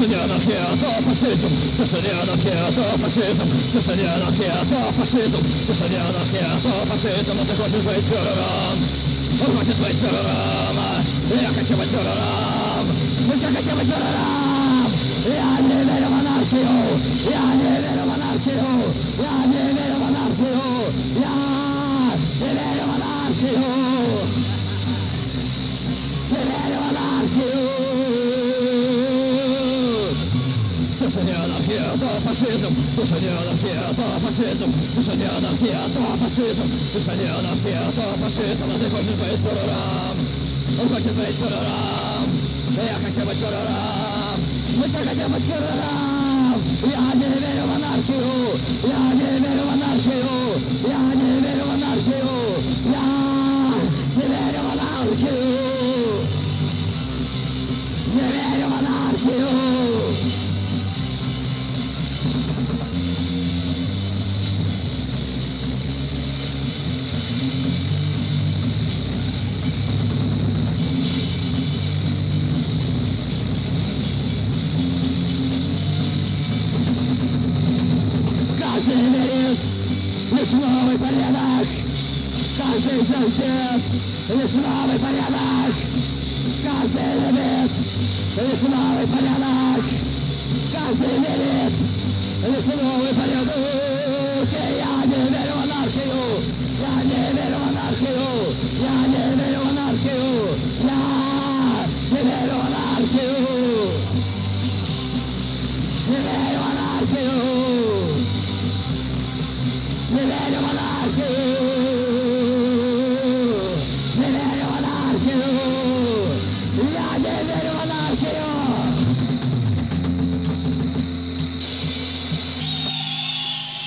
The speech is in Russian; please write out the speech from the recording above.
Слышание анархия, то фашизм. Слышание анархия, то фашизм. Слышание анархия, то фашизм. Слышание анархия, то фашизм. Но ты хочешь быть фюрером. Он хочет быть фюрером. Я хочу быть фюрером. Мы все хотим быть фюрером. Я не верю в анархию. Я не верю в анархию. Я не верю в анархию. Я не верю в анархию. Не верю в анархию. Слышание анархия, то фашизм. Слышание анархия, то фашизм. Слышание анархия, то фашизм. Слышание анархия, то фашизм. Но ты хочешь быть фюрером. Он хочет быть фюрером. Я хочу быть фюрером. Мы все хотим быть фюрером. Я не верю в анархию. Я не верю в анархию. Я не верю в анархию. Я не верю в анархию. Не верю в анархию. Каждый верит лишь новый порядок. Каждый жаждет лишь новый порядок. Каждый любит лишь новый порядок. Каждый верит лишь новый порядок. И я не верю в анархию. Я не верю в анархию. Я не верю в анархию. Я не верю в анархию. Не верю в анархию. Не верю в анархию.